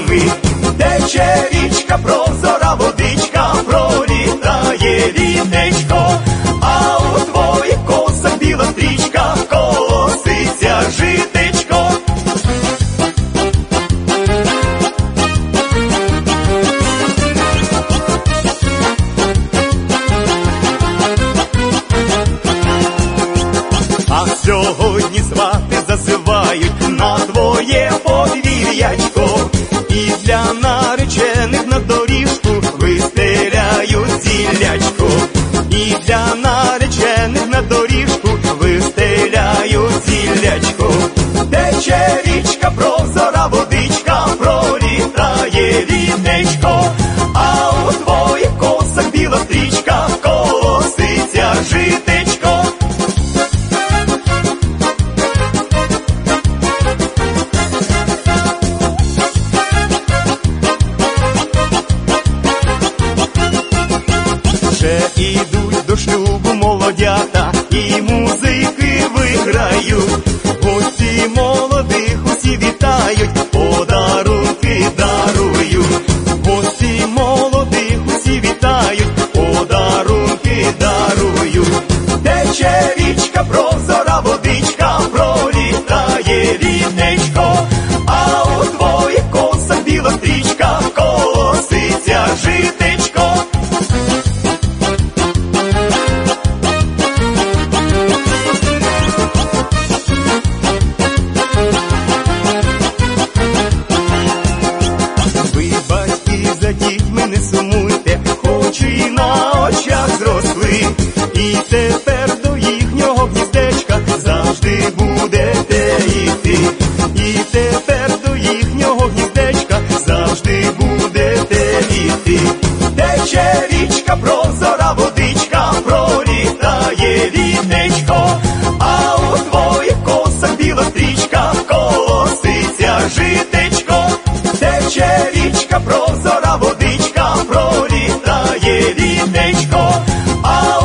річками, тече річка, прозора водичка, пролітає літечко, а у твоїх косах біла стрічка, колоситься житечко. А сьогодні свати зазивають на твоє подвір'ячко, і для наречених на доріжку вистеляють зіллячко, і для наречених на доріжку вистеляють зіллячко. Тече річка, прозора водичка, пролітає літечко, а у твоїх косах біла стрічка, колоситься житечко. Вже ідуть до шлюбу молодята, і музики виграють, гості молодих усі вітають, подарунки дарують, гості молодих усі вітають, подарунки дарують. Тече річка, прозора водичка, пролітає літечко, а у твоїх косах біла стрічка, колоситься житечко. Ви, батьки, за дітьми не сумуйте, хоч і на очах зросли, і тепер до їхнього гніздечка завжди будете йти, і тепер до їхнього гніздечка завжди будете йти. Тече річка, прозора водичка, пролітає літечко, а у твоїх косах біла стрічка, колоситься житечко. Тече річка, прозора водичка, пролітає літечко, а